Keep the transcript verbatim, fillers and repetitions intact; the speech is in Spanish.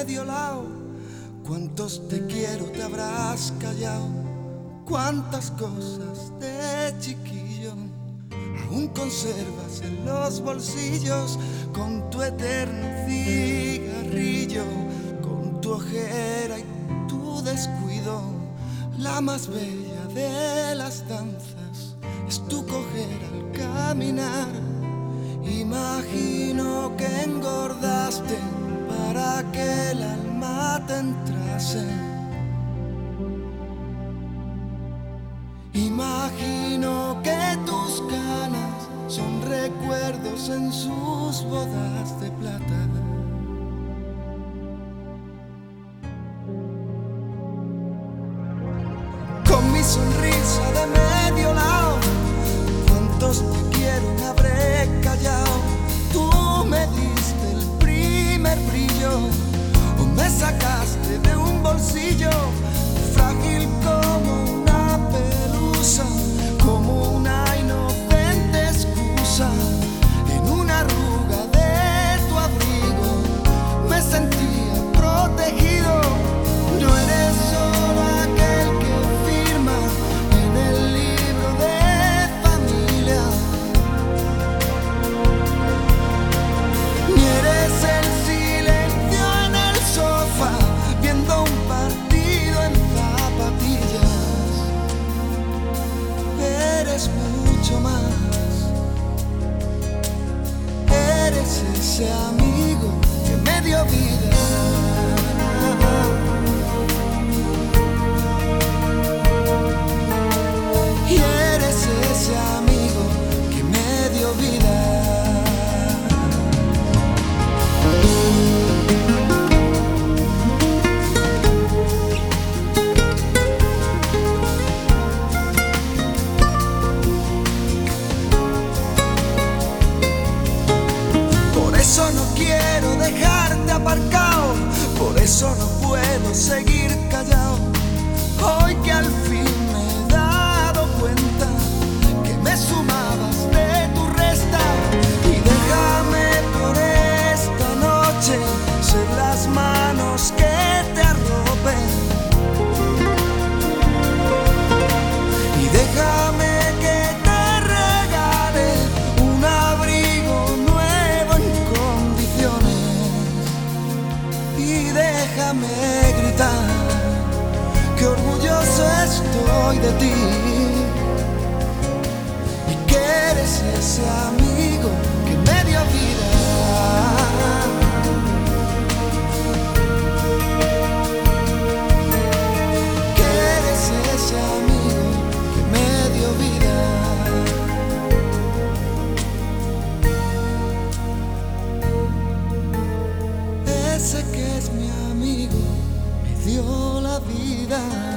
medio lado. ¿Cuántos te quiero te habrás callado? ¿Cuántas cosas de chiquillo aún conservas en los bolsillos? Con tu eterno cigarrillo, con tu ojera y tu descuido. La más bella de las danzas es tu cojera al caminar. Imagino que engordaste para que el alma te entrase. Imagino que tus canas son recuerdos en sus bodas de plata. Con mi sonrisa de medio lado, ¿cuántos te quiero me habré callado? Tú me diste el primer brillo, o me sacaste de un bolsillo frágil como una pelusa, como una inocente excusa. En una arruga de tu abrigo me sentía protegido. No eres solo aquel que firma en el libro de familia, ni eres el silencio en el sofá viendo un partido en zapatillas. Eres mucho más. Eres ese amigo que me dio vida. Y eres ese amigo que me dio vida. Por eso no quiero dejarte aparcado, por eso no puedo seguir callado. Hoy que al fin me he dado cuenta que me sumabas de tu resta. Y déjame por esta noche ser las manos que te arropen. Y déjame que te regale un abrigo nuevo en condiciones. Y déjame gritar que orgulloso estoy de ti, y que eres ese amigo que me dio vida. Que eres ese amigo que me dio vida. Ese que es mi amigo me dio la vida.